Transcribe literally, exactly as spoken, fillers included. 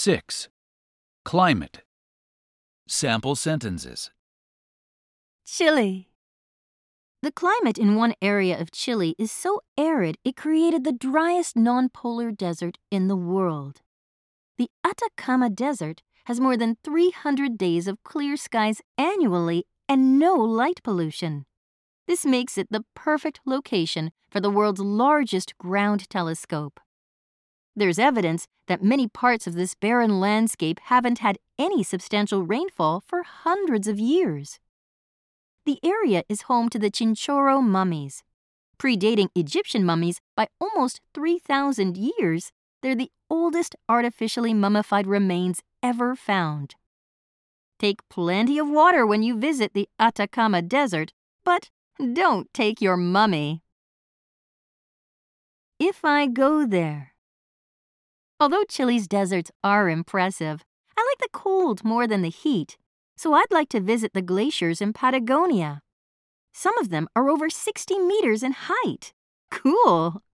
six. Climate. Sample sentences. Chile. The climate in one area of Chile is so arid it created the driest non-polar desert in the world. The Atacama Desert has more than three hundred days of clear skies annually and no light pollution. This makes it the perfect location for the world's largest ground telescope. There's evidence that many parts of this barren landscape haven't had any substantial rainfall for hundreds of years. The area is home to the Chinchorro mummies. Predating Egyptian mummies by almost three thousand years, they're the oldest artificially mummified remains ever found. Take plenty of water when you visit the Atacama Desert, but don't take your mummy. If I go there. Although Chile's deserts are impressive, I like the cold more than the heat, so I'd like to visit the glaciers in Patagonia. Some of them are over sixty meters in height. Cool!